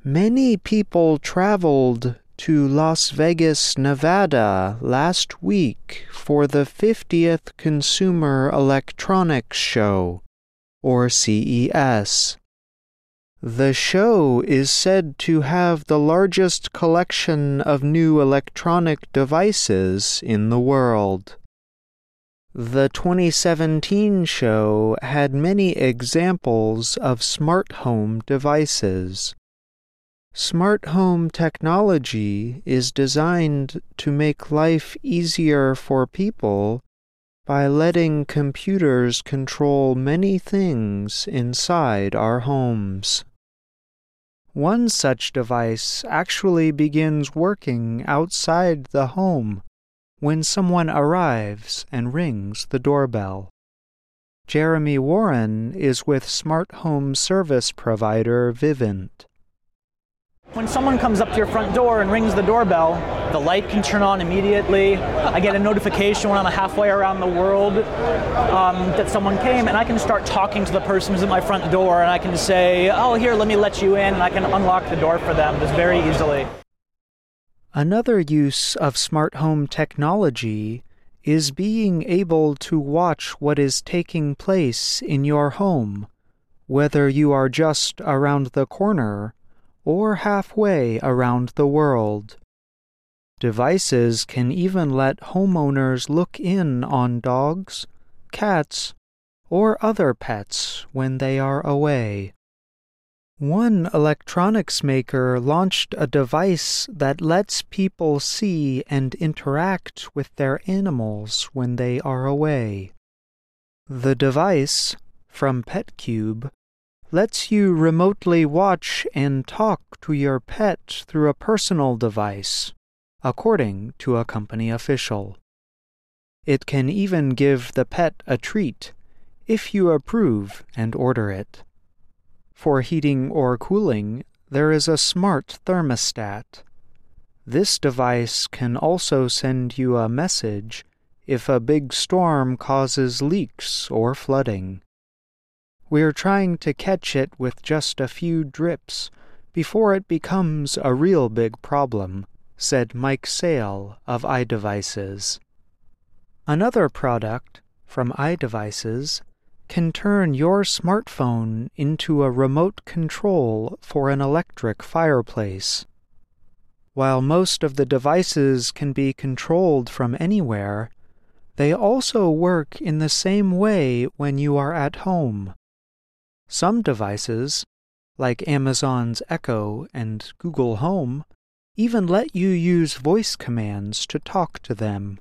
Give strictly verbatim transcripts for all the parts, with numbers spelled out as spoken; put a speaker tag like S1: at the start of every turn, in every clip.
S1: Many people traveled to Las Vegas, Nevada last week for the fiftieth Consumer Electronics Show, or C E S. The show is said to have the largest collection of new electronic devices in the world. The twenty seventeen show had many examples of smart home devices. Smart home technology is designed to make life easier for people by letting computers control many things inside our homes. One such device actually begins working outside the home when someone arrives and rings the doorbell. Jeremy Warren is with smart home service provider Vivint.
S2: When someone comes up to your front door and rings the doorbell, the light can turn on immediately. I get a notification when I'm halfway around the world um, that someone came, and I can start talking to the person who's at my front door, and I can say, oh, here, let me let you in, and I can unlock the door for them just very easily.
S1: Another use of smart home technology is being able to watch what is taking place in your home, whether you are just around the corner or halfway around the world. Devices can even let homeowners look in on dogs, cats, or other pets when they are away. One electronics maker launched a device that lets people see and interact with their animals when they are away. The device, from PetCube, lets you remotely watch and talk to your pet through a personal device, according to a company official. It can even give the pet a treat if you approve and order it. For heating or cooling, there is a smart thermostat. This device can also send you a message if a big storm causes leaks or flooding. We're trying to catch it with just a few drips before it becomes a real big problem, said Mike Sale of iDevices. Another product from iDevices can turn your smartphone into a remote control for an electric fireplace. While most of the devices can be controlled from anywhere, they also work in the same way when you are at home. Some devices, like Amazon's Echo and Google Home, even let you use voice commands to talk to them.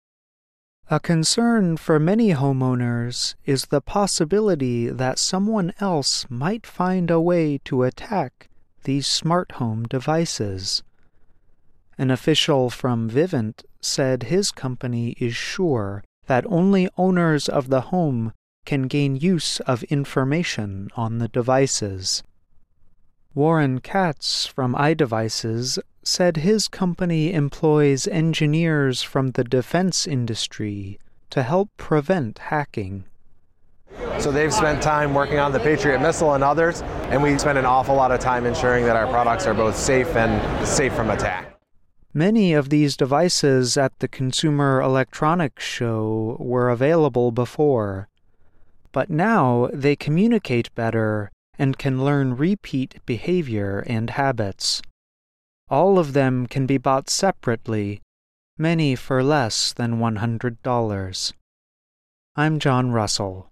S1: A concern for many homeowners is the possibility that someone else might find a way to attack these smart home devices. An official from Vivint said his company is sure that only owners of the home can gain use of information on the devices. Warren Katz from iDevices said his company employs engineers from the defense industry to help prevent hacking.
S3: So they've spent time working on the Patriot missile and others, and we spend an awful lot of time ensuring that our products are both safe and safe from attack.
S1: Many of these devices at the Consumer Electronics Show were available before, but now they communicate better and can learn repeat behavior and habits. All of them can be bought separately, many for less than one hundred dollars. I'm John Russell.